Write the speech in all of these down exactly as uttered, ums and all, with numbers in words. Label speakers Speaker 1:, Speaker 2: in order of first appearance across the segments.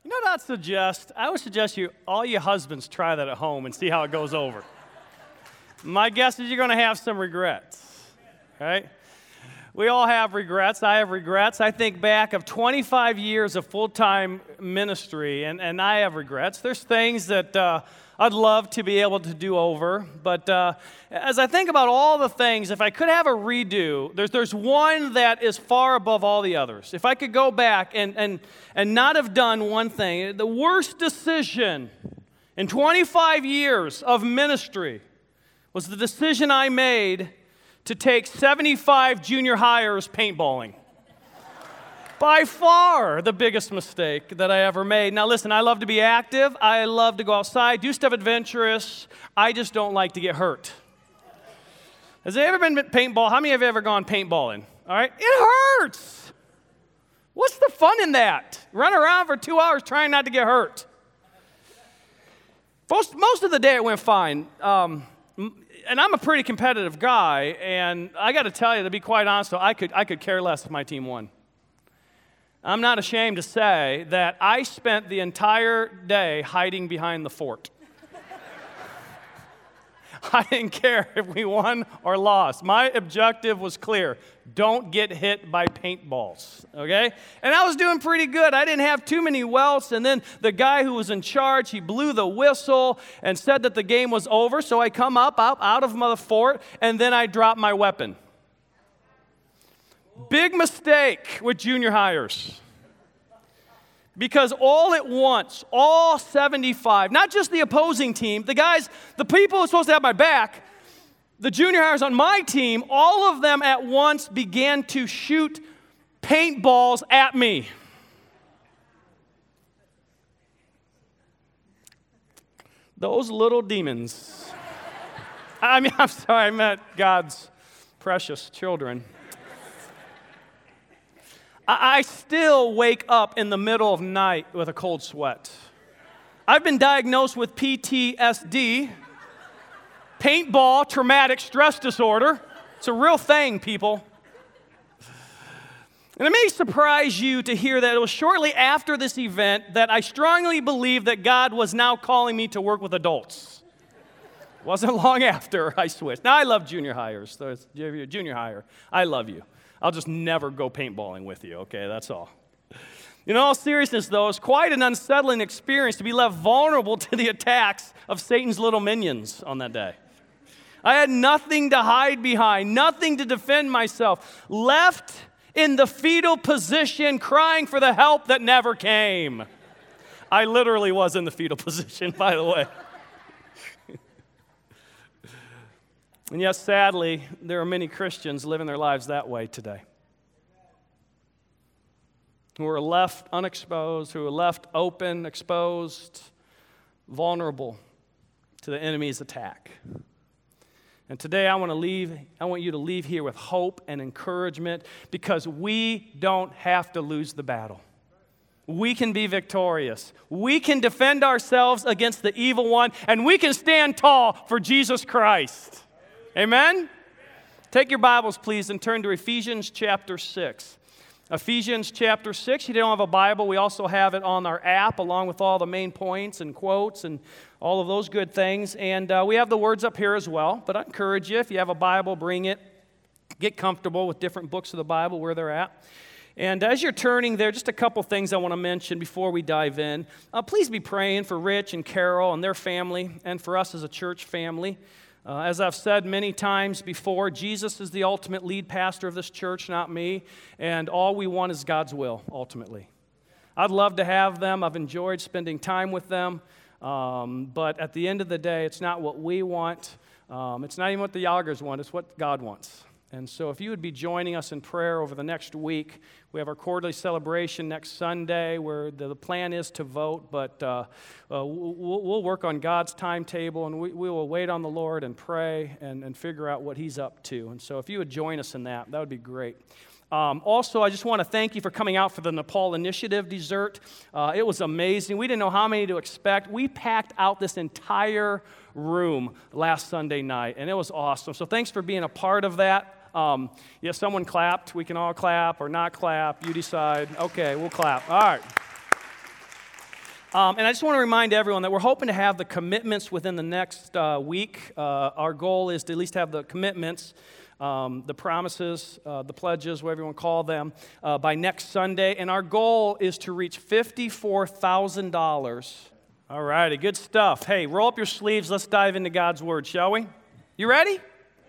Speaker 1: You know what I'd suggest? I would suggest you, all you husbands, try that at home and see how it goes over. My guess is you're going to have some regrets, right? We all have regrets. I have regrets. I think back of twenty-five years of full-time ministry, and, and I have regrets. There's things that uh, I'd love to be able to do over, but uh, as I think about all the things, if I could have a redo, there's, there's one that is far above all the others. If I could go back and, and, and not have done one thing, the worst decision in twenty-five years of ministry was the decision I made to take seventy-five junior hires paintballing. By far the biggest mistake that I ever made. Now listen, I love to be active. I love to go outside, do stuff adventurous. I just don't like to get hurt. Has there ever been paintball? How many have ever gone paintballing? All right? It hurts. What's the fun in that? Run around for two hours trying not to get hurt. Most, most of the day it went fine. Um, and I'm a pretty competitive guy, and I got to tell you, to be quite honest, I could, I could care less if my team won. I'm not ashamed to say that I spent the entire day hiding behind the fort. I didn't care if we won or lost. My objective was clear. Don't get hit by paintballs, okay? And I was doing pretty good. I didn't have too many welts, and then the guy who was in charge, he blew the whistle and said that the game was over, so I come up out, out of the fort, and then I drop my weapon. Big mistake with junior hires. Because all at once, all seventy-five, not just the opposing team, the guys, the people who are supposed to have my back, the junior hires on my team, all of them at once began to shoot paintballs at me. Those little demons. I mean, I'm sorry, I meant God's precious children. I still wake up in the middle of night with a cold sweat. I've been diagnosed with P T S D, paintball traumatic stress disorder. It's a real thing, people. And it may surprise you to hear that it was shortly after this event that I strongly believed that God was now calling me to work with adults. It wasn't long after I switched. Now, I love junior hires. So if you're a junior hire, I love you. I'll just never go paintballing with you, okay? That's all. In all seriousness, though, it's quite an unsettling experience to be left vulnerable to the attacks of Satan's little minions on that day. I had nothing to hide behind, nothing to defend myself, left in the fetal position crying for the help that never came. I literally was in the fetal position, by the way. And yes, sadly, there are many Christians living their lives that way today, who are left unexposed, who are left open, exposed, vulnerable to the enemy's attack. And today I want to leave, I want you to leave here with hope and encouragement, because we don't have to lose the battle. We can be victorious. We can defend ourselves against the evil one, and we can stand tall for Jesus Christ. Amen? Take your Bibles, please, and turn to Ephesians chapter six. Ephesians chapter six. If you don't have a Bible, we also have it on our app, along with all the main points and quotes and all of those good things. And uh, we have the words up here as well. But I encourage you, if you have a Bible, bring it. Get comfortable with different books of the Bible where they're at. And as you're turning there, just a couple things I want to mention before we dive in. Uh, please be praying for Rich and Carol and their family, and for us as a church family. Uh, as I've said many times before, Jesus is the ultimate lead pastor of this church, not me, and all we want is God's will, ultimately. I'd love to have them. I've enjoyed spending time with them, um, but at the end of the day, it's not what we want. Um, it's not even what the Yoggers want. It's what God wants. And so if you would be joining us in prayer over the next week, we have our quarterly celebration next Sunday where the plan is to vote, but uh, uh, we'll, we'll work on God's timetable, and we, we will wait on the Lord and pray and, and figure out what He's up to. And so if you would join us in that, that would be great. Um, also, I just want to thank you for coming out for the Nepal Initiative dessert. Uh, it was amazing. We didn't know how many to expect. We packed out this entire room last Sunday night, and it was awesome. So thanks for being a part of that. Um, yeah, someone clapped. We can all clap or not clap. You decide. Okay, we'll clap. All right. Um, and I just want to remind everyone that we're hoping to have the commitments within the next uh, week. Uh, our goal is to at least have the commitments, um, the promises, uh, the pledges, whatever you want to call them, uh, by next Sunday. And our goal is to reach fifty-four thousand dollars. All righty, good stuff. Hey, roll up your sleeves. Let's dive into God's Word, shall we? You ready?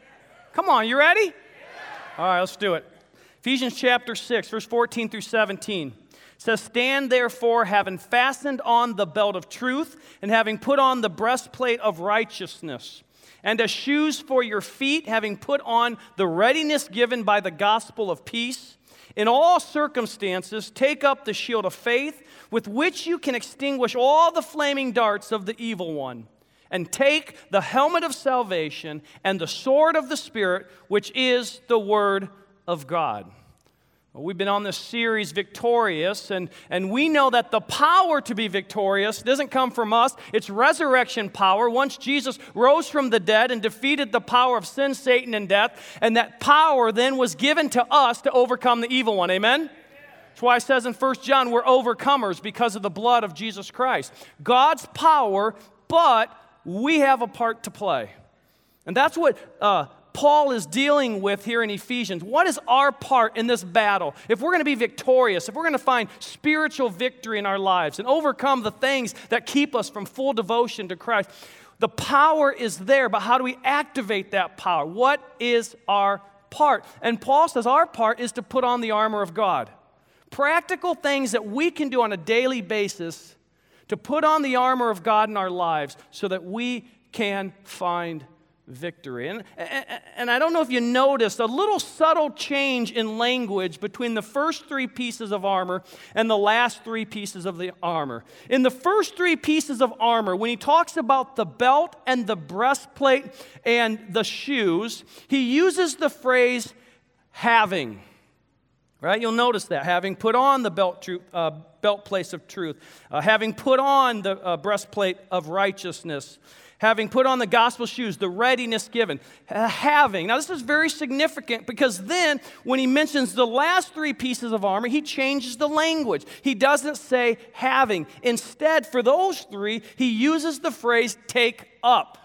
Speaker 1: Come on, you ready? All right, let's do it. Ephesians chapter six, verse fourteen through seventeen. It says, "Stand therefore, having fastened on the belt of truth, and having put on the breastplate of righteousness, and as shoes for your feet, having put on the readiness given by the gospel of peace. In all circumstances, take up the shield of faith, with which you can extinguish all the flaming darts of the evil one. And take the helmet of salvation and the sword of the Spirit, which is the word of God." Well, we've been on this series, Victorious, and, and we know that the power to be victorious doesn't come from us. It's resurrection power. Once Jesus rose from the dead and defeated the power of sin, Satan, and death, and that power then was given to us to overcome the evil one. Amen? That's why it says in First John, we're overcomers because of the blood of Jesus Christ. God's power, but we have a part to play. And that's what uh, Paul is dealing with here in Ephesians. What is our part in this battle? If we're going to be victorious, if we're going to find spiritual victory in our lives and overcome the things that keep us from full devotion to Christ, the power is there, but how do we activate that power? What is our part? And Paul says our part is to put on the armor of God. Practical things that we can do on a daily basis to put on the armor of God in our lives so that we can find victory. And, and, and I don't know if you noticed a little subtle change in language between the first three pieces of armor and the last three pieces of the armor. In the first three pieces of armor, when he talks about the belt and the breastplate and the shoes, he uses the phrase having. Right? You'll notice that. Having put on the belt, truth, uh, belt place of truth, uh, having put on the uh, breastplate of righteousness, having put on the gospel shoes, the readiness given, uh, having. Now, this is very significant because then when he mentions the last three pieces of armor, he changes the language. He doesn't say having. Instead, for those three, he uses the phrase take up.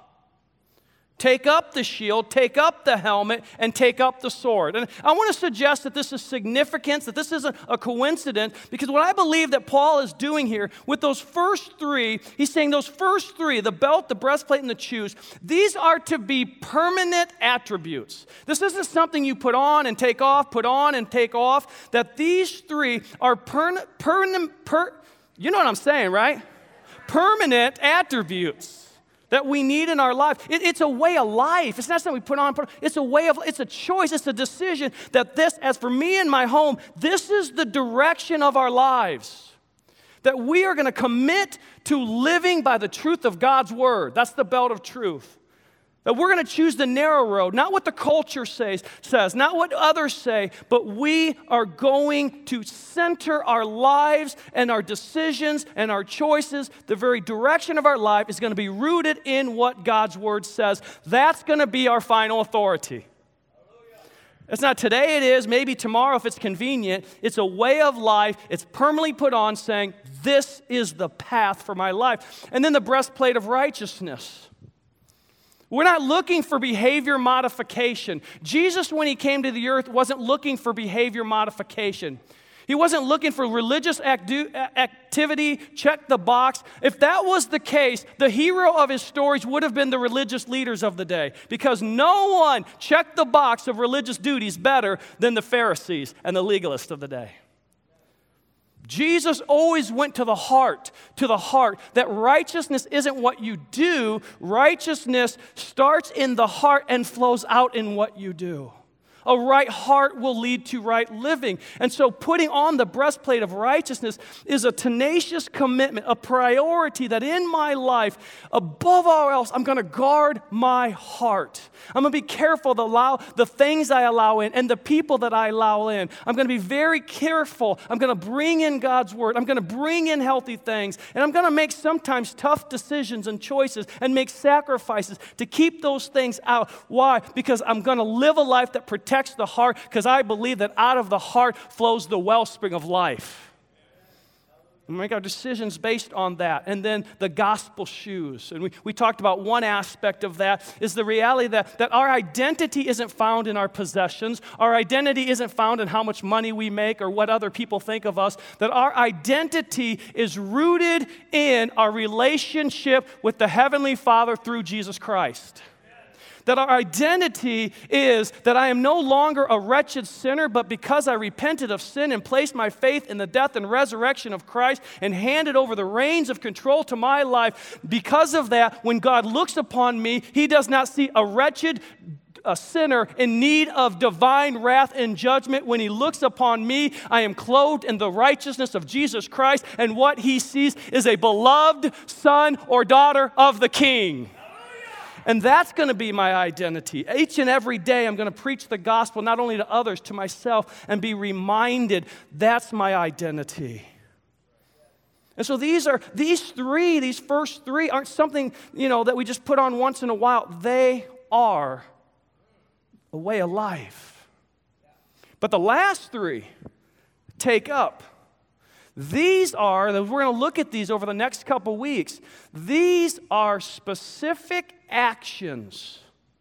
Speaker 1: Take up the shield, take up the helmet, and take up the sword. And I want to suggest that this is significant, that this isn't a coincidence, because what I believe that Paul is doing here with those first three, he's saying those first three, the belt, the breastplate, and the shoes, these are to be permanent attributes. This isn't something you put on and take off, put on and take off, that these three are permanent, per, per, you know what I'm saying, right? Permanent attributes that we need in our life. It, it's a way of life. It's not something we put on, put on. It's a way of, it's a choice. It's a decision that this, as for me and my home, this is the direction of our lives. That we are going to commit to living by the truth of God's word. That's the belt of truth. That we're going to choose the narrow road, not what the culture says, says, not what others say, but we are going to center our lives and our decisions and our choices. The very direction of our life is going to be rooted in what God's word says. That's going to be our final authority. It's not today it is, maybe tomorrow if it's convenient. It's a way of life. It's permanently put on saying, this is the path for my life. And then the breastplate of righteousness. We're not looking for behavior modification. Jesus, when he came to the earth, wasn't looking for behavior modification. He wasn't looking for religious activity, check the box. If that was the case, the hero of his stories would have been the religious leaders of the day, because no one checked the box of religious duties better than the Pharisees and the legalists of the day. Jesus always went to the heart, to the heart, that righteousness isn't what you do. Righteousness starts in the heart and flows out in what you do. A right heart will lead to right living. And so putting on the breastplate of righteousness is a tenacious commitment, a priority that in my life, above all else, I'm going to guard my heart. I'm going to be careful to allow the things I allow in and the people that I allow in. I'm going to be very careful. I'm going to bring in God's word. I'm going to bring in healthy things. And I'm going to make sometimes tough decisions and choices and make sacrifices to keep those things out. Why? Because I'm going to live a life that protects the heart, because I believe that out of the heart flows the wellspring of life. We make our decisions based on that. And then the gospel shoes. And we, we talked about one aspect of that is the reality that, that our identity isn't found in our possessions. Our identity isn't found in how much money we make or what other people think of us. That our identity is rooted in our relationship with the Heavenly Father through Jesus Christ. That our identity is that I am no longer a wretched sinner, but because I repented of sin and placed my faith in the death and resurrection of Christ and handed over the reins of control to my life, because of that, when God looks upon me, He does not see a wretched a sinner in need of divine wrath and judgment. When He looks upon me, I am clothed in the righteousness of Jesus Christ, and what He sees is a beloved son or daughter of the King. And that's going to be my identity. Each and every day I'm going to preach the gospel, not only to others, to myself, and be reminded that's my identity. And so these are, these three, these first three aren't something, you know, that we just put on once in a while. They are a way of life. But the last three, take up. These are, we're going to look at these over the next couple weeks. These are specific actions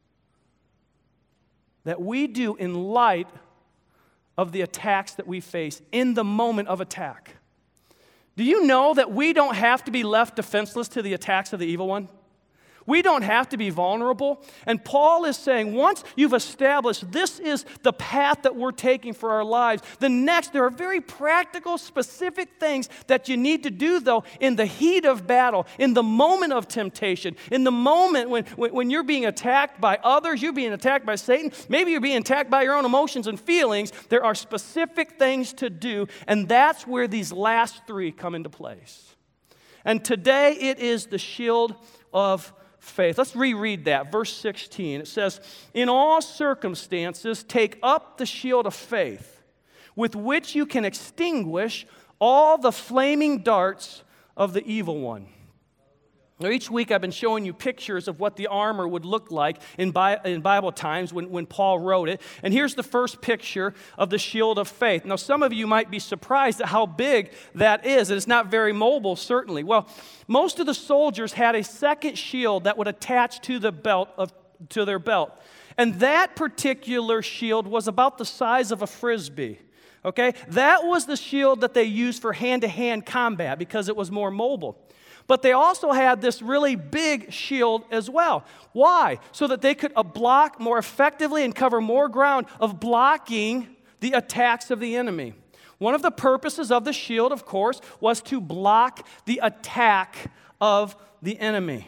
Speaker 1: that we do in light of the attacks that we face in the moment of attack. Do you know that we don't have to be left defenseless to the attacks of the evil one? We don't have to be vulnerable. And Paul is saying, once you've established this is the path that we're taking for our lives, the next, there are very practical, specific things that you need to do, though, in the heat of battle, in the moment of temptation, in the moment when, when, when you're being attacked by others, you're being attacked by Satan, maybe you're being attacked by your own emotions and feelings. There are specific things to do, and that's where these last three come into place. And today it is the shield of faith. Let's reread that. Verse sixteen. It says, "In all circumstances, take up the shield of faith, with which you can extinguish all the flaming darts of the evil one." Now, each week I've been showing you pictures of what the armor would look like in, Bi- in Bible times when, when Paul wrote it. And here's the first picture of the shield of faith. Now, some of you might be surprised at how big that is, and it's not very mobile, certainly. Well, most of the soldiers had a second shield that would attach to the belt of to their belt. And that particular shield was about the size of a Frisbee. Okay? That was the shield that they used for hand-to-hand combat because it was more mobile. But they also had this really big shield as well. Why? So that they could block more effectively and cover more ground of blocking the attacks of the enemy. One of the purposes of the shield, of course, was to block the attack of the enemy.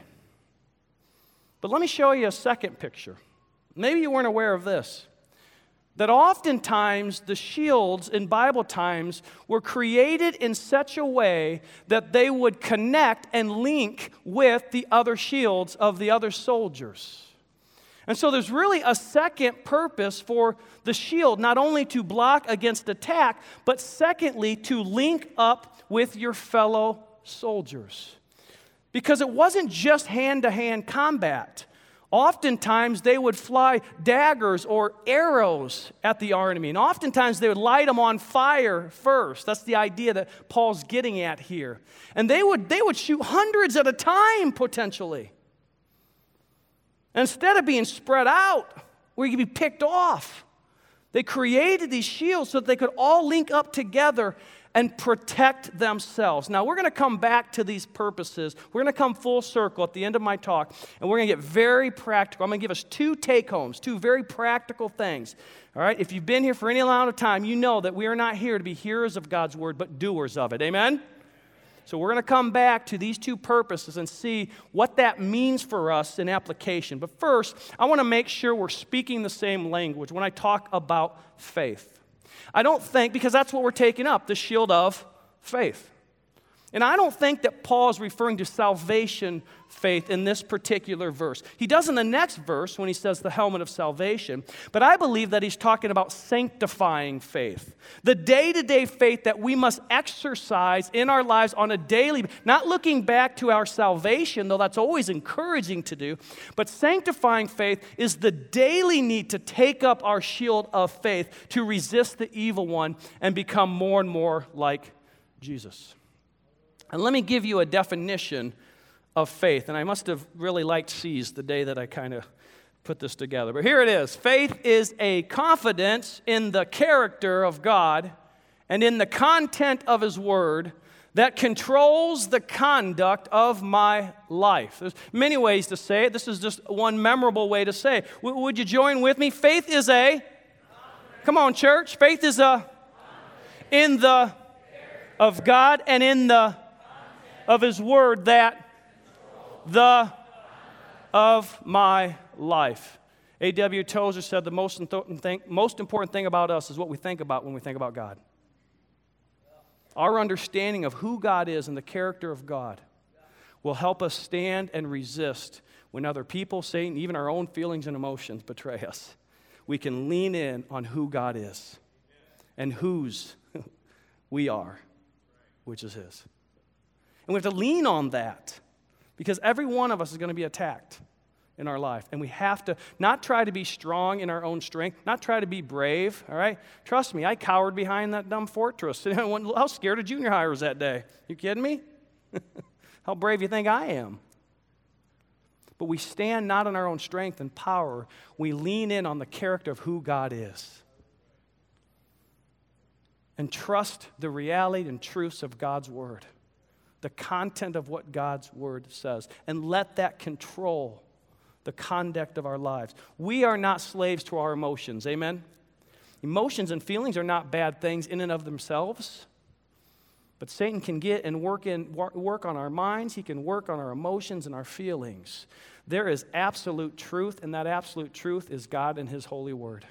Speaker 1: But let me show you a second picture. Maybe you weren't aware of this. That oftentimes the shields in Bible times were created in such a way that they would connect and link with the other shields of the other soldiers. And so there's really a second purpose for the shield, not only to block against attack, but secondly, to link up with your fellow soldiers. Because it wasn't just hand-to-hand combat. Oftentimes, they would fly daggers or arrows at the enemy. And oftentimes, they would light them on fire first. That's the idea that Paul's getting at here. And they would, they would shoot hundreds at a time, potentially. And instead of being spread out, where you could be picked off, they created these shields so that they could all link up together and protect themselves. Now, we're going to come back to these purposes. We're going to come full circle at the end of my talk, and we're going to get very practical. I'm going to give us two take-homes, two very practical things. All right? If you've been here for any amount of time, you know that we are not here to be hearers of God's word, but doers of it. Amen? So we're going to come back to these two purposes and see what that means for us in application. But first, I want to make sure we're speaking the same language when I talk about faith. I don't think, because that's what we're taking up, the shield of faith. And I don't think that Paul is referring to salvation faith in this particular verse. He does in the next verse when he says the helmet of salvation, but I believe that he's talking about sanctifying faith. The day-to-day faith that we must exercise in our lives on a daily, not looking back to our salvation, though that's always encouraging to do, but sanctifying faith is the daily need to take up our shield of faith to resist the evil one and become more and more like Jesus. And let me give you a definition of faith. And I must have really liked C's the day that I kind of put this together. But here it is. Faith is a confidence in the character of God and in the content of His Word that controls the conduct of my life. There's many ways to say it. This is just one memorable way to say it. W- would you join with me? Faith is a, come on, church. Faith is a, in the, of God and in the, of His Word that, the, of my life. A W Tozer said the most important thing, most important thing about us is what we think about when we think about God. Our understanding of who God is and the character of God will help us stand and resist when other people, Satan, even our own feelings and emotions betray us. We can lean in on who God is and whose we are, which is His. And we have to lean on that because every one of us is going to be attacked in our life. And we have to not try to be strong in our own strength, not try to be brave, all right? Trust me, I cowered behind that dumb fortress. How scared of junior hires that day? You kidding me? How brave you think I am? But we stand not in our own strength and power. We lean in on the character of who God is. And trust the reality and truths of God's Word, the content of what God's Word says, and let that control the conduct of our lives. We are not slaves to our emotions, amen? Emotions and feelings are not bad things in and of themselves, but Satan can get and work in work on our minds. He can work on our emotions and our feelings. There is absolute truth, and that absolute truth is God and His holy word.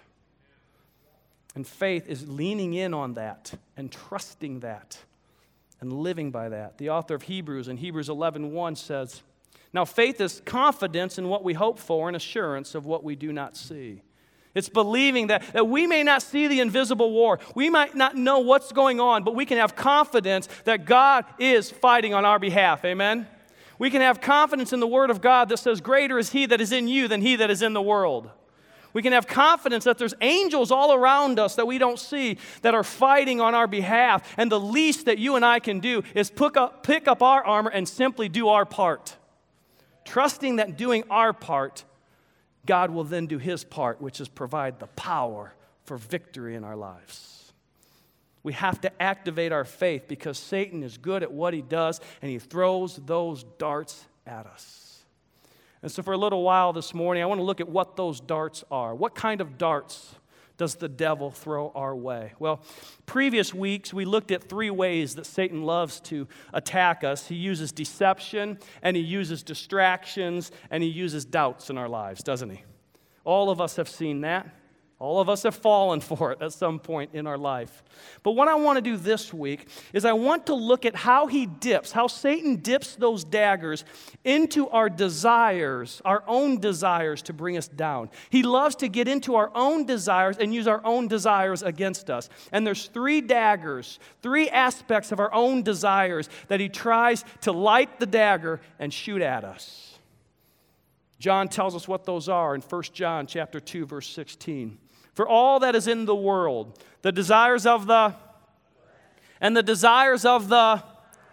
Speaker 1: And faith is leaning in on that and trusting that and living by that. The author of Hebrews in Hebrews eleven one says, now, faith is confidence in what we hope for and assurance of what we do not see. It's believing that, that we may not see the invisible war. We might not know what's going on, but we can have confidence that God is fighting on our behalf. Amen? We can have confidence in the Word of God that says, greater is He that is in you than he that is in the world. We can have confidence that there's angels all around us that we don't see that are fighting on our behalf. And the least that you and I can do is pick up, pick up our armor and simply do our part. Trusting that doing our part, God will then do His part, which is provide the power for victory in our lives. We have to activate our faith because Satan is good at what he does, and he throws those darts at us. And so for a little while this morning, I want to look at what those darts are. What kind of darts does the devil throw our way? Well, previous weeks we looked at three ways that Satan loves to attack us. He uses deception, and he uses distractions, and he uses doubts in our lives, doesn't he? All of us have seen that. All of us have fallen for it at some point in our life. But what I want to do this week is I want to look at how he dips, how Satan dips those daggers into our desires, our own desires to bring us down. He loves to get into our own desires and use our own desires against us. And there's three daggers, three aspects of our own desires that he tries to light the dagger and shoot at us. John tells us what those are in First John chapter two, verse sixteen. For all that is in the world, the desires of the, and the desires of the,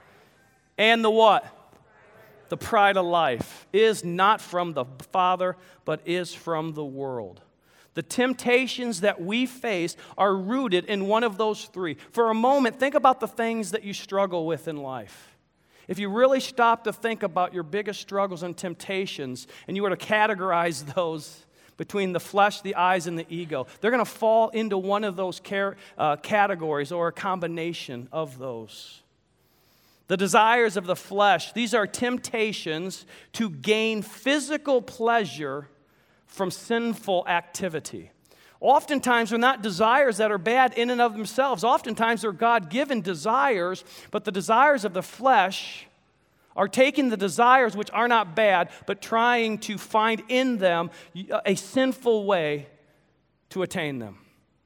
Speaker 1: and the what? The pride of life is not from the Father, but is from the world. The temptations that we face are rooted in one of those three. For a moment, think about the things that you struggle with in life. If you really stop to think about your biggest struggles and temptations, and you were to categorize those between the flesh, the eyes, and the ego, they're going to fall into one of those car- uh, categories or a combination of those. The desires of the flesh, these are temptations to gain physical pleasure from sinful activity. Oftentimes, they're not desires that are bad in and of themselves. Oftentimes, they're God-given desires, but the desires of the flesh are taking the desires which are not bad, but trying to find in them a sinful way to attain them.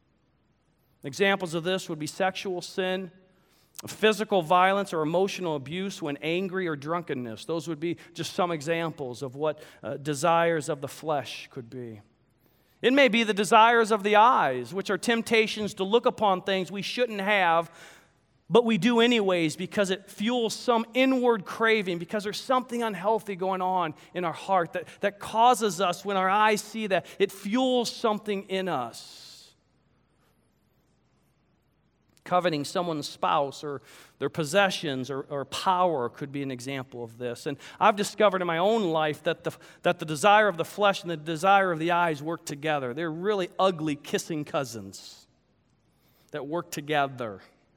Speaker 1: Examples of this would be sexual sin, physical violence or emotional abuse when angry, or drunkenness. Those would be just some examples of what uh, desires of the flesh could be. It may be the desires of the eyes, which are temptations to look upon things we shouldn't have, but we do anyways because it fuels some inward craving, because there's something unhealthy going on in our heart that, that causes us, when our eyes see that, it fuels something in us. Coveting someone's spouse or their possessions or, or power could be an example of this. And I've discovered in my own life that the, that the desire of the flesh and the desire of the eyes work together. They're really ugly kissing cousins that work together.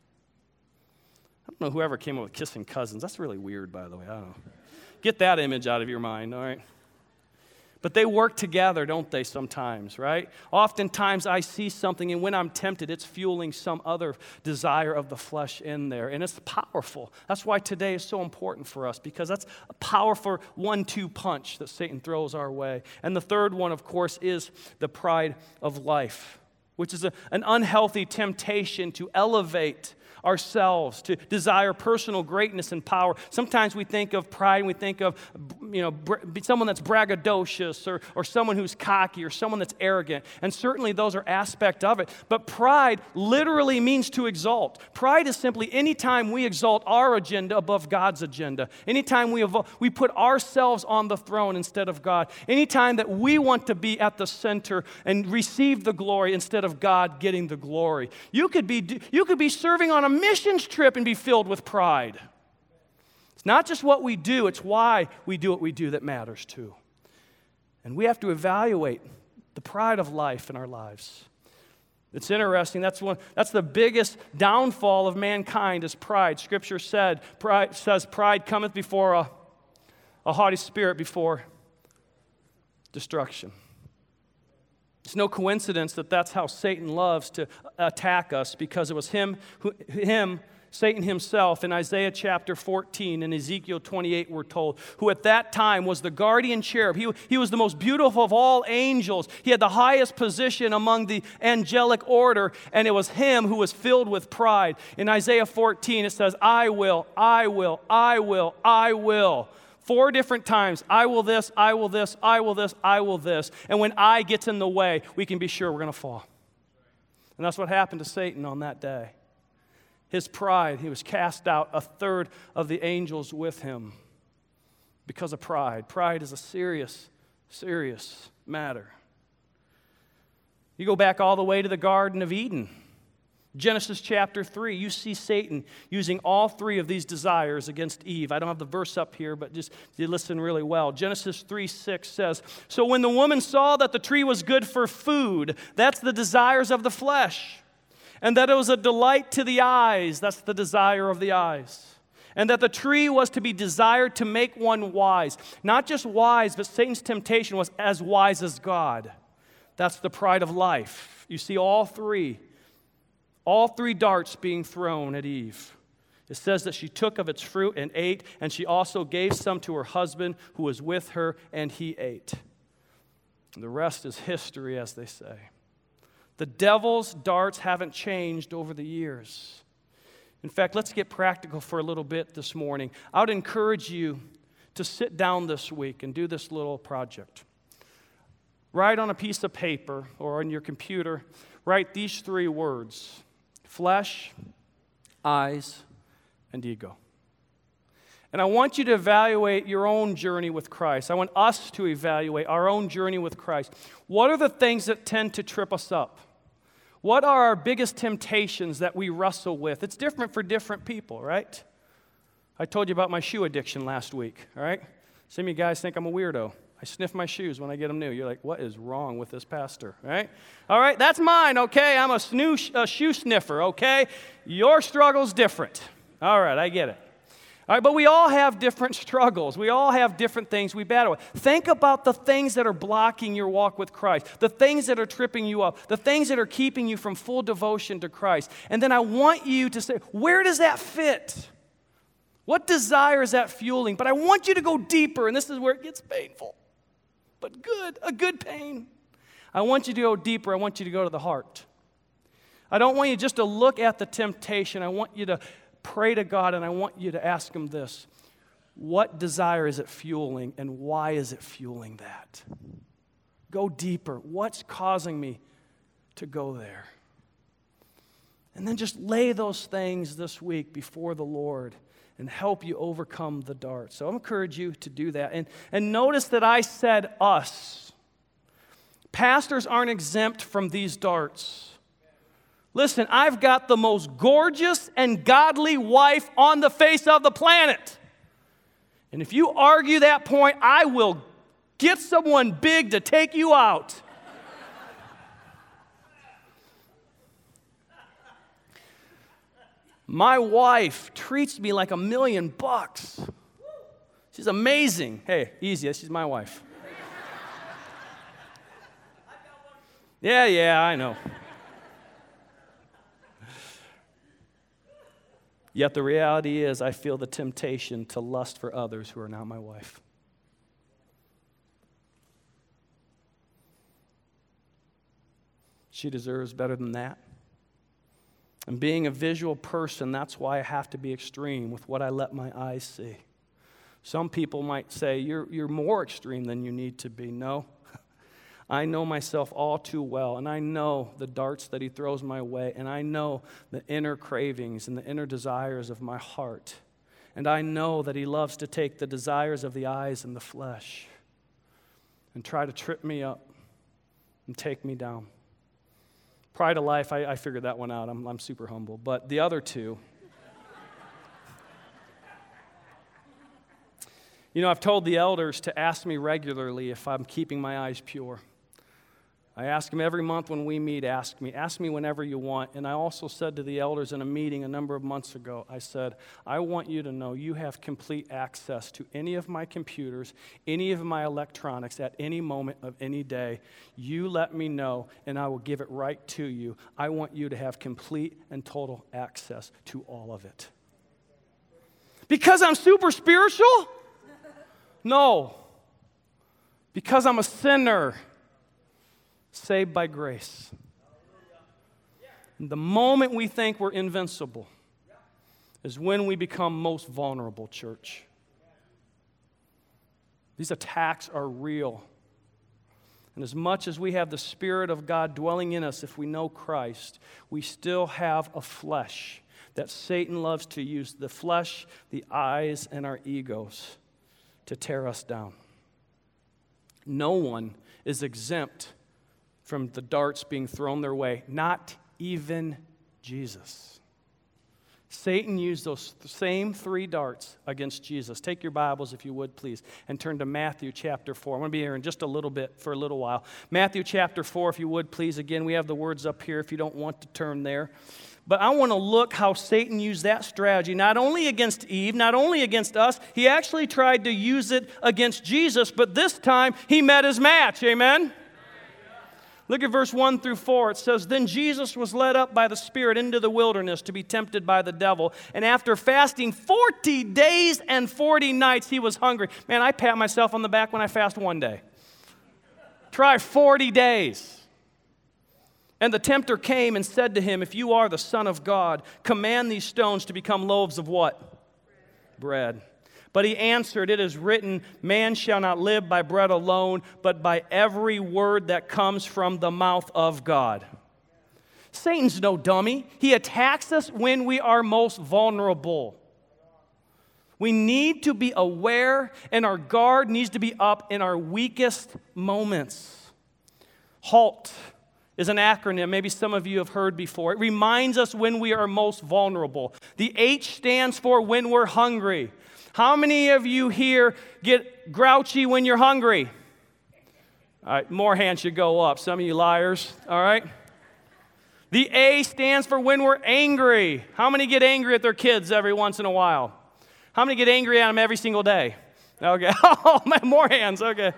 Speaker 1: I don't know whoever came up with kissing cousins. That's really weird, by the way. I don't know. Get that image out of your mind, all right? But they work together, don't they, sometimes, right? Oftentimes I see something, and when I'm tempted, it's fueling some other desire of the flesh in there. And it's powerful. That's why today is so important for us, because that's a powerful one two punch that Satan throws our way. And the third one, of course, is the pride of life, which is a, an unhealthy temptation to elevate ourselves, to desire personal greatness and power. Sometimes we think of pride and we think of, you know, br- someone that's braggadocious or, or someone who's cocky or someone that's arrogant. And certainly those are aspects of it. But pride literally means to exalt. Pride is simply any time we exalt our agenda above God's agenda. Anytime we, evo- we put ourselves on the throne instead of God. Anytime that we want to be at the center and receive the glory instead of God getting the glory. You could be, you could be serving on a missions trip and be filled with pride. It's not just what we do, it's why we do what we do that matters too. And we have to evaluate the pride of life in our lives. It's interesting, that's one that's the biggest downfall of mankind is pride. Scripture said, pride says pride cometh before a, a haughty spirit before destruction. It's no coincidence that that's how Satan loves to attack us, because it was him, who, him, Satan himself, in Isaiah chapter fourteen and Ezekiel twenty-eight, we're told, who at that time was the guardian cherub. He, he was the most beautiful of all angels. He had the highest position among the angelic order, and it was him who was filled with pride. In Isaiah fourteen, it says, I will, I will, I will, I will. Four different times, I will this, I will this, I will this, I will this. And when I gets in the way, we can be sure we're going to fall. And that's what happened to Satan on that day. His pride, he was cast out, a third of the angels with him because of pride. Pride is a serious, serious matter. You go back all the way to the Garden of Eden. Genesis chapter three, you see Satan using all three of these desires against Eve. I don't have the verse up here, but just you listen really well. Genesis three six says, so when the woman saw that the tree was good for food, that's the desires of the flesh, and that it was a delight to the eyes, that's the desire of the eyes, and that the tree was to be desired to make one wise. Not just wise, but Satan's temptation was as wise as God. That's the pride of life. You see all three. All three darts being thrown at Eve. It says that she took of its fruit and ate, and she also gave some to her husband who was with her, and he ate. The rest is history, as they say. The devil's darts haven't changed over the years. In fact, let's get practical for a little bit this morning. I would encourage you to sit down this week and do this little project. Write on a piece of paper or on your computer, write these three words: flesh, eyes, and ego. And I want you to evaluate your own journey with Christ. I want us to evaluate our own journey with Christ. What are the things that tend to trip us up? What are our biggest temptations that we wrestle with? It's different for different people, right? I told you about my shoe addiction last week, all right? Some of you guys think I'm a weirdo. I sniff my shoes when I get them new. You're like, what is wrong with this pastor, right? All right, that's mine, okay? I'm a, snoo- a shoe sniffer, okay? Your struggle's different. All right, I get it. All right, but we all have different struggles. We all have different things we battle with. Think about the things that are blocking your walk with Christ, the things that are tripping you up, the things that are keeping you from full devotion to Christ. And then I want you to say, where does that fit? What desire is that fueling? But I want you to go deeper, and this is where it gets painful. But good, a good pain. I want you to go deeper. I want you to go to the heart. I don't want you just to look at the temptation. I want you to pray to God, and I want you to ask Him this: what desire is it fueling, and why is it fueling that? Go deeper. What's causing me to go there? And then just lay those things this week before the Lord and help you overcome the dart. So I encourage you to do that. And, and notice that I said us. Pastors aren't exempt from these darts. Listen, I've got the most gorgeous and godly wife on the face of the planet. And if you argue that point, I will get someone big to take you out. My wife treats me like a million bucks. She's amazing. Hey, easy, she's my wife. Yeah, yeah, I know. Yet the reality is I feel the temptation to lust for others who are not my wife. She deserves better than that. And being a visual person, that's why I have to be extreme with what I let my eyes see. Some people might say, you're, you're more extreme than you need to be. No. I know myself all too well, and I know the darts that he throws my way, and I know the inner cravings and the inner desires of my heart. And I know that he loves to take the desires of the eyes and the flesh and try to trip me up and take me down. Pride of life, I, I figured that one out. I'm, I'm super humble. But the other two, you know, I've told the elders to ask me regularly if I'm keeping my eyes pure. I ask them every month when we meet, ask me. Ask me whenever you want. And I also said to the elders in a meeting a number of months ago, I said, I want you to know you have complete access to any of my computers, any of my electronics at any moment of any day. You let me know, and I will give it right to you. I want you to have complete and total access to all of it. Because I'm super spiritual? No. Because I'm a sinner. Saved by grace. And the moment we think we're invincible is when we become most vulnerable, church. These attacks are real. And as much as we have the Spirit of God dwelling in us, if we know Christ, we still have a flesh that Satan loves to use, the flesh, the eyes, and our egos to tear us down. No one is exempt from the darts being thrown their way, not even Jesus. Satan used those same three darts against Jesus. Take your Bibles, if you would, please, and turn to Matthew chapter four. I'm going to be here in just a little bit, for a little while. Matthew chapter four, if you would, please. Again, we have the words up here if you don't want to turn there. But I want to look how Satan used that strategy, not only against Eve, not only against us, he actually tried to use it against Jesus, but this time he met his match. Amen? Look at verse one through four. It says, Then Jesus was led up by the Spirit into the wilderness to be tempted by the devil. And after fasting forty days and forty nights, he was hungry. Man, I pat myself on the back when I fast one day. Try forty days. And the tempter came and said to him, If you are the Son of God, command these stones to become loaves of what? Bread. But he answered, It is written, Man shall not live by bread alone, but by every word that comes from the mouth of God. Satan's no dummy. He attacks us when we are most vulnerable. We need to be aware, and our guard needs to be up in our weakest moments. HALT is an acronym maybe some of you have heard before. It reminds us when we are most vulnerable. The H stands for when we're hungry. How many of you here get grouchy when you're hungry? All right, more hands should go up. Some of you liars, all right? The A stands for when we're angry. How many get angry at their kids every once in a while? How many get angry at them every single day? Okay, oh, more hands, okay.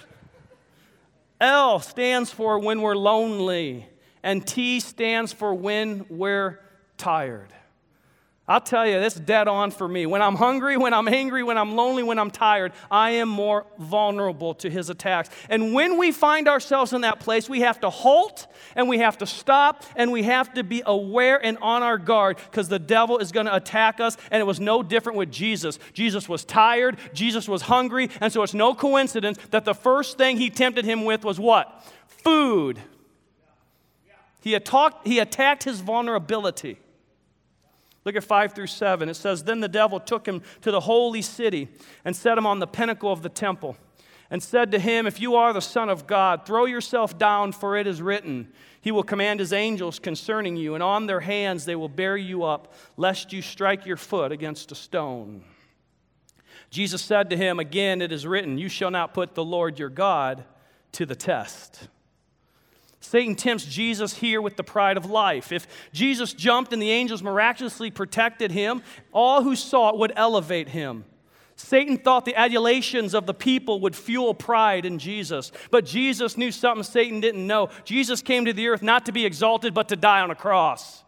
Speaker 1: L stands for when we're lonely, and T stands for when we're tired. I'll tell you, that's dead on for me. When I'm hungry, when I'm angry, when I'm lonely, when I'm tired, I am more vulnerable to his attacks. And when we find ourselves in that place, we have to halt, and we have to stop, and we have to be aware and on our guard, because the devil is going to attack us, and it was no different with Jesus. Jesus was tired, Jesus was hungry, and so it's no coincidence that the first thing he tempted him with was what? Food. He attacked, he attacked his vulnerability. Look at five through seven. It says, "Then the devil took him to the holy city and set him on the pinnacle of the temple and said to him, 'If you are the Son of God, throw yourself down, for it is written, He will command His angels concerning you, and on their hands they will bear you up, lest you strike your foot against a stone.' Jesus said to him, 'Again it is written, you shall not put the Lord your God to the test.'" Satan tempts Jesus here with the pride of life. If Jesus jumped and the angels miraculously protected him, all who saw it would elevate him. Satan thought the adulations of the people would fuel pride in Jesus. But Jesus knew something Satan didn't know. Jesus came to the earth not to be exalted, but to die on a cross.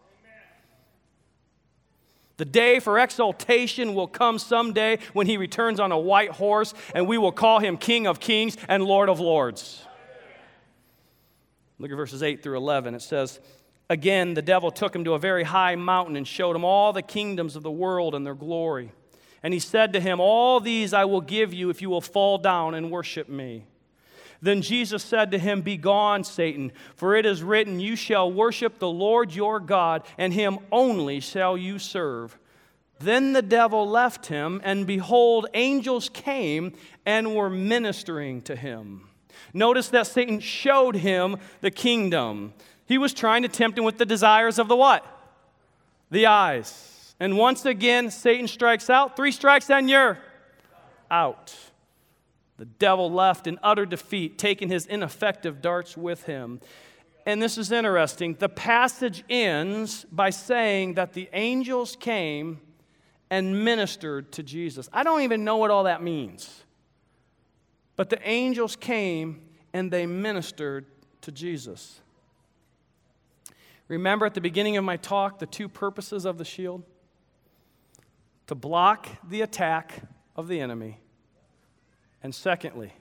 Speaker 1: The day for exaltation will come someday when he returns on a white horse, and we will call him King of Kings and Lord of Lords. Look at verses eight through eleven. It says, "Again, the devil took him to a very high mountain and showed him all the kingdoms of the world and their glory. And he said to him, 'All these I will give you if you will fall down and worship me.' Then Jesus said to him, 'Begone, Satan, for it is written, you shall worship the Lord your God, and him only shall you serve.' Then the devil left him, and behold, angels came and were ministering to him." Notice that Satan showed him the kingdom. He was trying to tempt him with the desires of the what? The eyes. And once again, Satan strikes out. Three strikes and you're out. The devil left in utter defeat, taking his ineffective darts with him. And this is interesting. The passage ends by saying that the angels came and ministered to Jesus. I don't even know what all that means. But the angels came and they ministered to Jesus. Remember at the beginning of my talk, the two purposes of the shield? To block the attack of the enemy. And secondly,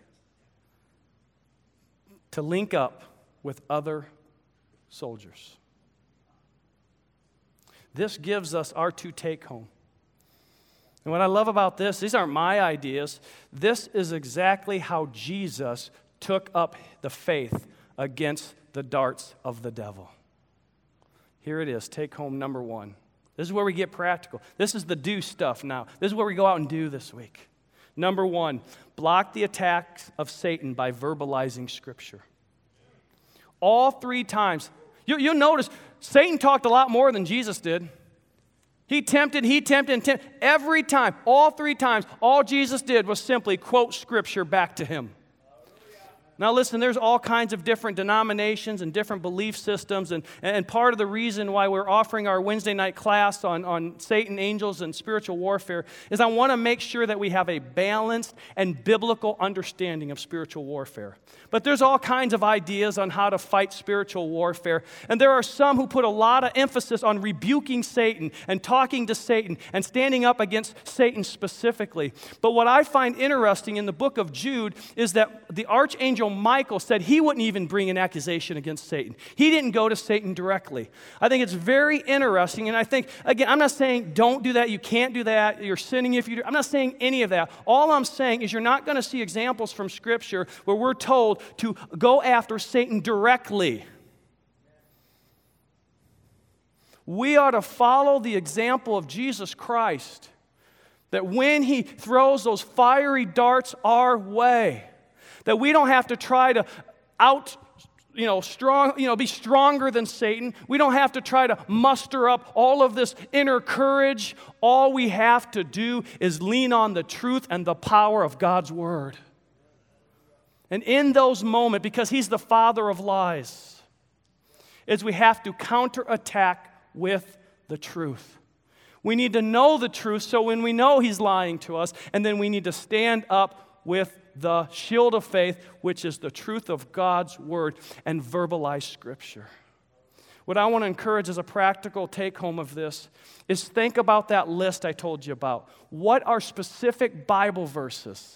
Speaker 1: to link up with other soldiers. This gives us our two take-home. And what I love about this, these aren't my ideas. This is exactly how Jesus took up the faith against the darts of the devil. Here it is, take home number one. This is where we get practical. This is the do stuff now. This is where we go out and do this week. Number one, block the attacks of Satan by verbalizing Scripture. All three times. You, you'll notice Satan talked a lot more than Jesus did. He tempted, he tempted, and tempted. Every time, all three times, all Jesus did was simply quote Scripture back to him. Now listen, there's all kinds of different denominations and different belief systems, and, and part of the reason why we're offering our Wednesday night class on, on Satan, angels, and spiritual warfare is I want to make sure that we have a balanced and biblical understanding of spiritual warfare. But there's all kinds of ideas on how to fight spiritual warfare, and there are some who put a lot of emphasis on rebuking Satan and talking to Satan and standing up against Satan specifically. But what I find interesting in the book of Jude is that the archangel Michael said he wouldn't even bring an accusation against Satan. He didn't go to Satan directly. I think it's very interesting, and I think, again, I'm not saying don't do that, you can't do that, you're sinning if you do. I'm not saying any of that. All I'm saying is you're not going to see examples from Scripture where we're told to go after Satan directly. We are to follow the example of Jesus Christ, that when he throws those fiery darts our way, that we don't have to try to out, you know, strong, you know, be stronger than Satan. We don't have to try to muster up all of this inner courage. All we have to do is lean on the truth and the power of God's Word. And in those moments, because he's the father of lies, is we have to counterattack with the truth. We need to know the truth so when we know he's lying to us, and then we need to stand up with the shield of faith, which is the truth of God's Word, and verbalize Scripture. What I want to encourage as a practical take-home of this is think about that list I told you about. What are specific Bible verses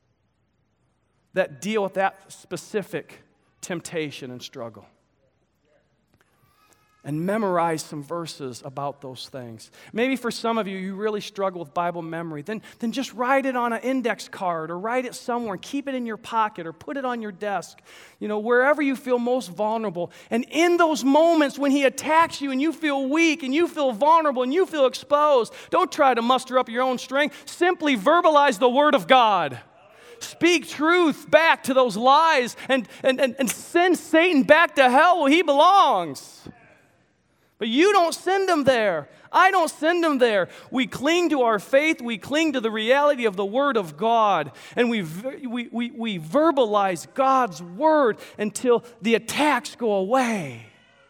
Speaker 1: that deal with that specific temptation and struggle? and memorize some verses about those things. Maybe for some of you, you really struggle with Bible memory. Then, then just write it on an index card or write it somewhere and keep it in your pocket or put it on your desk, you know, wherever you feel most vulnerable. And in those moments when he attacks you and you feel weak and you feel vulnerable and you feel exposed, don't try to muster up your own strength. Simply verbalize the Word of God. Speak truth back to those lies and, and, and, and send Satan back to hell where he belongs. But you don't send them there. I don't send them there. We cling to our faith. We cling to the reality of the Word of God. And we, we, we, we verbalize God's Word until the attacks go away.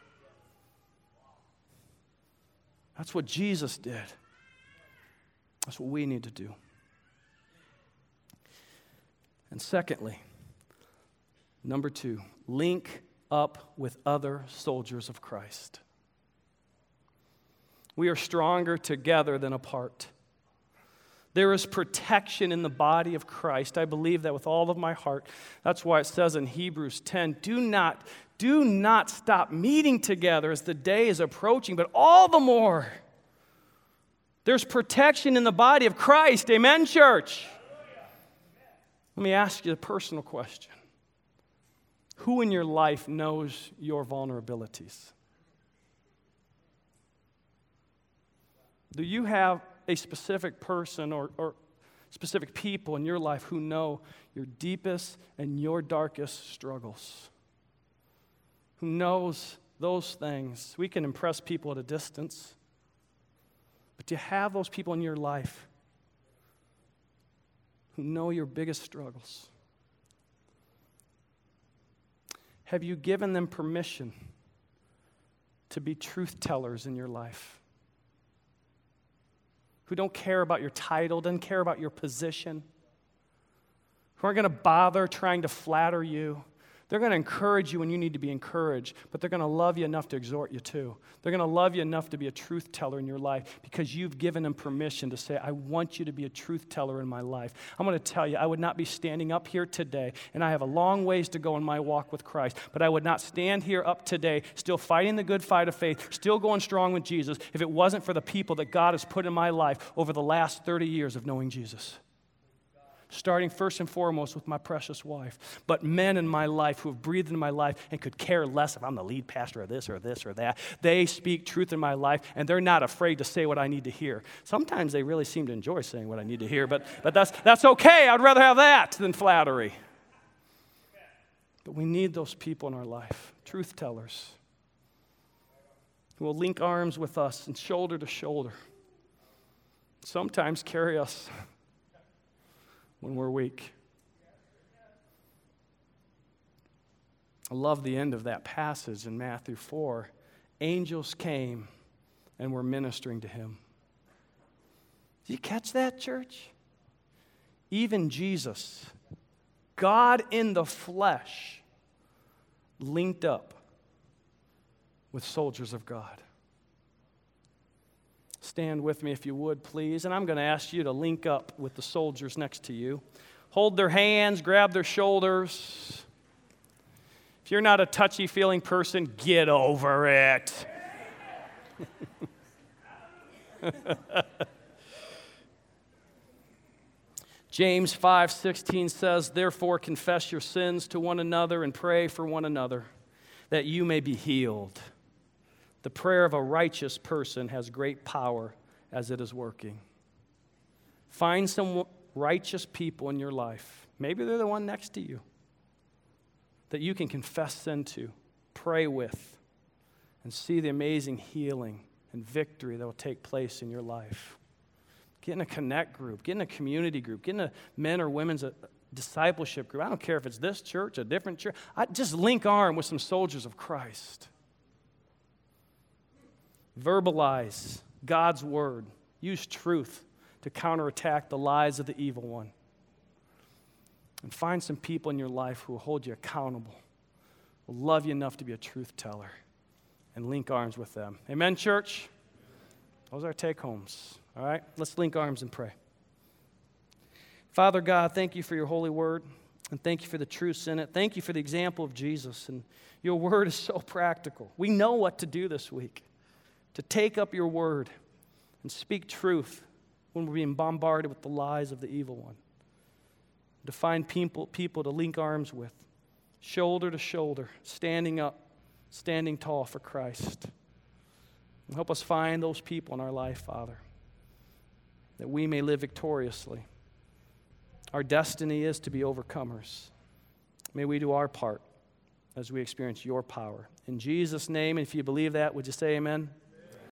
Speaker 1: That's what Jesus did. That's what we need to do. And secondly, number two, link up with other soldiers of Christ. We are stronger together than apart. There is protection in the body of Christ. I believe that with all of my heart. That's why it says in Hebrews ten, do not, do not stop meeting together as the day is approaching, but all the more. There's protection in the body of Christ. Amen, church? Let me ask you a personal question. Who in your life knows your vulnerabilities? Do you have a specific person or, or specific people in your life who know your deepest and your darkest struggles? Who knows those things? We can impress people at a distance, but do you have those people in your life who know your biggest struggles? Have you given them permission to be truth tellers in your life? Who don't care about your title, doesn't care about your position, who aren't going to bother trying to flatter you. They're going to encourage you when you need to be encouraged, but they're going to love you enough to exhort you too. They're going to love you enough to be a truth teller in your life because you've given them permission to say, I want you to be a truth teller in my life. I'm going to tell you, I would not be standing up here today, and I have a long ways to go in my walk with Christ, but I would not stand here up today still fighting the good fight of faith, still going strong with Jesus, if it wasn't for the people that God has put in my life over the last thirty years of knowing Jesus. Starting first and foremost with my precious wife, but men in my life who have breathed into my life and could care less if I'm the lead pastor of this or this or that. They speak truth in my life, and they're not afraid to say what I need to hear. Sometimes they really seem to enjoy saying what I need to hear, but, but that's, that's okay. I'd rather have that than flattery. But we need those people in our life, truth tellers, who will link arms with us and shoulder to shoulder, sometimes carry us when we're weak. I love the end of that passage in Matthew four. Angels came and were ministering to him. Did you catch that, church? Even Jesus, God in the flesh, linked up with soldiers of God. Stand with me if you would, please. And I'm going to ask you to link up with the soldiers next to you. Hold their hands, grab their shoulders. If you're not a touchy-feeling person, get over it. James five sixteen says, therefore confess your sins to one another and pray for one another, that you may be healed. The prayer of a righteous person has great power as it is working. Find some righteous people in your life. Maybe they're the one next to you that you can confess sin to, pray with, and see the amazing healing and victory that will take place in your life. Get in a connect group. Get in a community group. Get in a men or women's discipleship group. I don't care if it's this church, a different church. I just link arm with some soldiers of Christ. Verbalize God's word. Use truth to counterattack the lies of the evil one. And find some people in your life who will hold you accountable, will love you enough to be a truth teller, and link arms with them. Amen, church? Those are our take-homes. All right? Let's link arms and pray. Father God, thank you for your holy word. And thank you for the truths in it. Thank you for the example of Jesus. And your word is so practical. We know what to do this week, to take up your word and speak truth when we're being bombarded with the lies of the evil one. To find people, people to link arms with, shoulder to shoulder, standing up, standing tall for Christ. And help us find those people in our life, Father, that we may live victoriously. Our destiny is to be overcomers. May we do our part as we experience your power. In Jesus' name, and if you believe that, would you say amen?